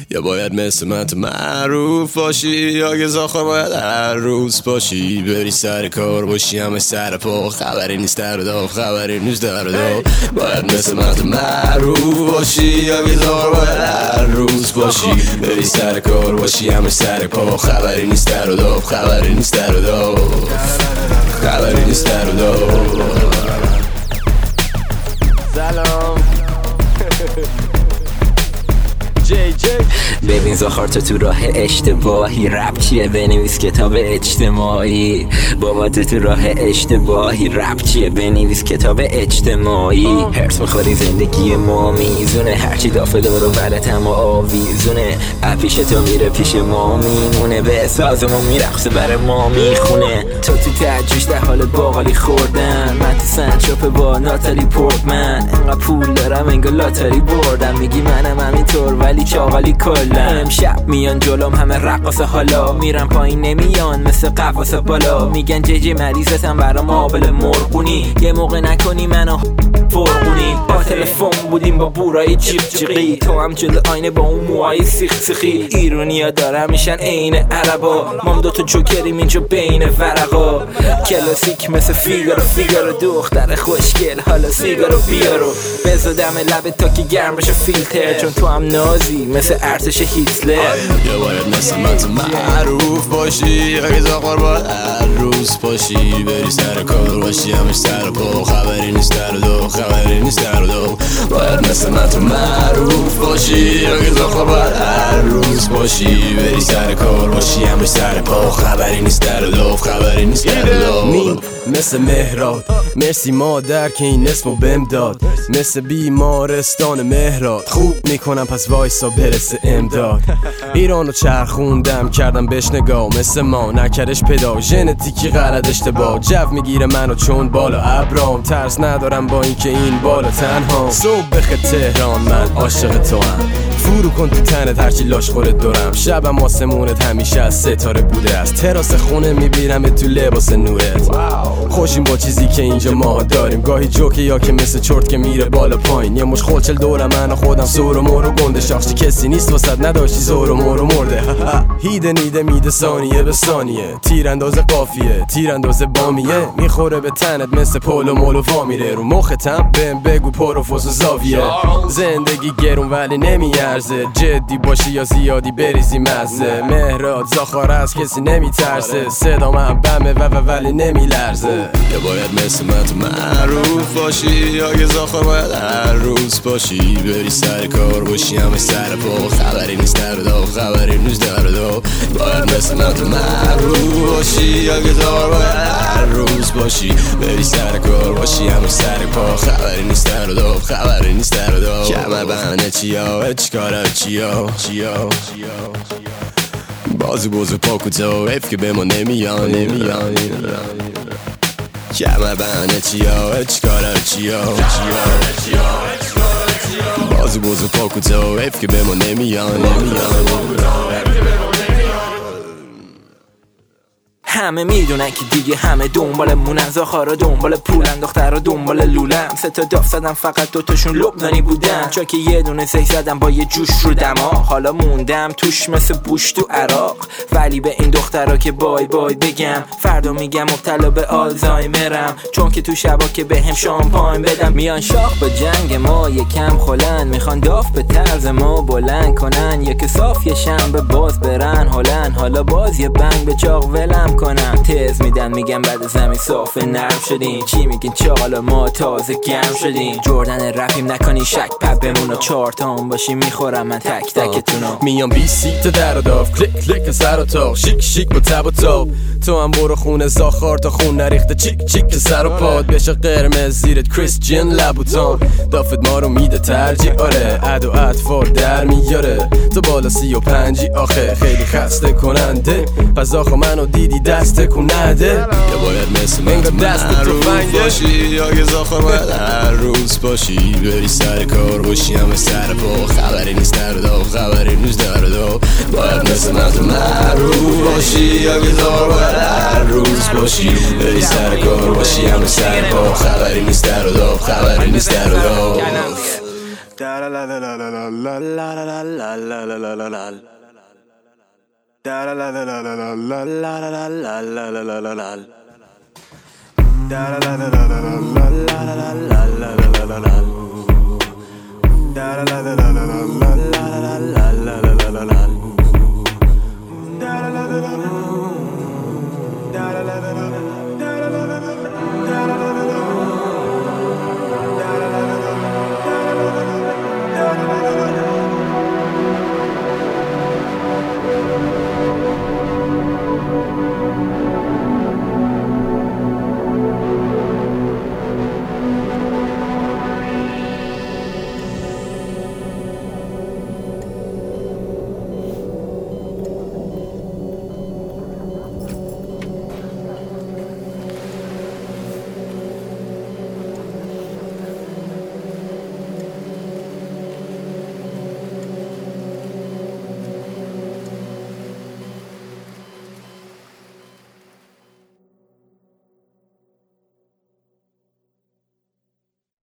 یا باید مثل من تو معروف باشی، یا که زاخار باید هر روز باشی، بری سر کار باشی همه سر پا، خبری نیست در و داغ، خبری نیست در و داغ. باید مثل من تو معروف باشی، یا که زاخار باید هر روز باشی، بری سر کار باشی همه سر پا، خبری نیست در و داغ، خبری نیست در و داغ، خبری نیست در و داغ. سلام ببین زاخار تو راه اشتباهی، رپ چیه بنویس کتاب اجتماعی. بابا تو راه اشتباهی، رپ چیه بنویس کتاب اجتماعی. هرس میخوری زندگی ما میزونه، هرچی دافه دور و برت اما آویزونه. پیش تو میره پیش ما میمونه، به سازمون میرقصه برای ما میخونه. تو تجوش در حال باقالی خوردن، من تو سنچاپ با ناتالی پورتمن. انقدر پول دارم انگار لاتاری بردم، میگی منم همینطور ولی چاقالی کلم. امشب میان جلوم همه رقاصه، حالا میرم پایین نمیان مثل قفاسه بالا. میگن جی مریضتم برام آبل مرغونی، یه موقع نکنی منو فرقونی. با تلفن بودیم با بورای جیغ جیغی، تو هم جلو آینه با اون موهای سیخ سیخی. ایرونیا دارم میشن عین عربا، مام دوتا جوکریم اینجا بین ورقا. کلاسیک مثل فیگارو دختر خوشگل، حالا سیگارو بیارو بزا دم لبت تا که گرم بشه فیلتر، چون تو هم نازی مثل ارتش هیتلر. یا باید مثل من تو معروف باشی، یا که زاخار باید هر روز باشی، بری سر کار باشی همش سر پا، خبری نیست در و داغ، خبری نیست در و داغ. باید مثل من تو معروف باشی، یا که زاخار باید هر روز باشی، بری سر کار باشی همش سر پا، خبری نیست در و داغ، خبری نیست در و داغ. مثل مهراد مرسی مادر که این اسمو بهم داد، مثل بیمارستان مهراد خوب میکنم پس وایسا برسه امداد. ایرانو چرخوندم کردم بهش نگاه، مثل ما نکرش پدا، ژنتیکی غلط اشتباه. جو میگیره منو چون بالا ابرام، ترس ندارم با اینکه این بالا تنها. صبح بخیر تهران من عاشق تو هم، فرو کن تو تنت هرچی لاش خورت دورم. شبم آسمونت همیشه از ستاره بوده، از تراس خونه میبینم تو لباس نورت. خوشیم با چیزی که اینجا ما داریم، گاهی جوکه یا که مثل چرت که میره بالا پایین. یه مش خلچل دورم من و خودم سور و مور و گنده، شخصی کسی نیست واسد نداشتی زور و مور و مرده. هیده نیده میده ثانیه به ثانیه، تیرانداز قافیه تیرانداز بامیه، میخوره به تنت مثل پول و مول و وامیره. رو مختم بهم بگو پروفوز و زاویه، زندگی گرون ولی نمیارزه، جدی باشی یا زیادی بریزی مزه. مهراد زاخار از کسی نمیترسه، صدا من بمه ولی نمیلرزه. یا باید مثل من تو معروف باشی، یا که زاخار باید هر روز باشی، بری سر کار باشی همه سر پا، خبری نیست در و داغ، خبری نیست در و داغ. باید مثل من تو معروف باشی، یا که زاخار باید هر روز باشی، بری سر کار باشی همه سر پا، خبری نیست در و داغ، خبری نیست در و داغ. کمر بهانه چیا چیکارا چیا بازو پاکوتا حیف که به ما نمیان. کمر بهانه چیا چیکارا چیا بازو پاکوتا حیف که به ما نمیان. همه میدونن که دیگه همه دنبال مونن، زاخارا دنبال پولن، دخترها دنبال لولن. سه تا داف زدم فقط دوتاشون لبنانی بودن، چون که یه دونه زی زدم با یه جوش رو دماغ. حالا موندم توش مثل بوش تو عراق، ولی به این دخترها که بای بگم، فردا میگم مبتلا به آلزایمرم، چون که تو شبا که بهم شامپاین بدم. میان شاخ به جنگ ما یکم خلن، میخوان داف به طرز ما بلند کنن، یک صاف یه شنبه باز برن هلن. حالا باز یه بنگ به چاق ولم کنم، تز میدن میگن بعد زمین صاف نرم شدین. چی میگین چاقالا ما تازه گرم شدین، جردن رفیم نکنی شک پپ بمونو، 4 تا هم باشی میخورم من تک تکتونو. میام 20 تا در و داف، کلیک سر و تاق، شیک با تب و تاب. تو هم برو خونه زاخار تا خون نریخته، چیک سر و پاد بشه قرمز زیرت کریستین لبوتان. دافت ما رو میده ترجیح، آره عد و اطفار در میاره. تو بالا 35 آخه خیلی خسته کننده، پس آخه منو دیدی دست کننده. یا باید مثل من تو معروف باشی، یا که زاخار باید هر روز باشی، بری سر کار باشی همه سر پا، خبری نیست در و داغ، خبری نیست در و داغ. باید مثل من تو معروف باشی، یا که زاخار باید هر روز باشی، بری سر کار باشی همه سر پا، خبری نیست در و داغ، خبری نیست در و داغ. La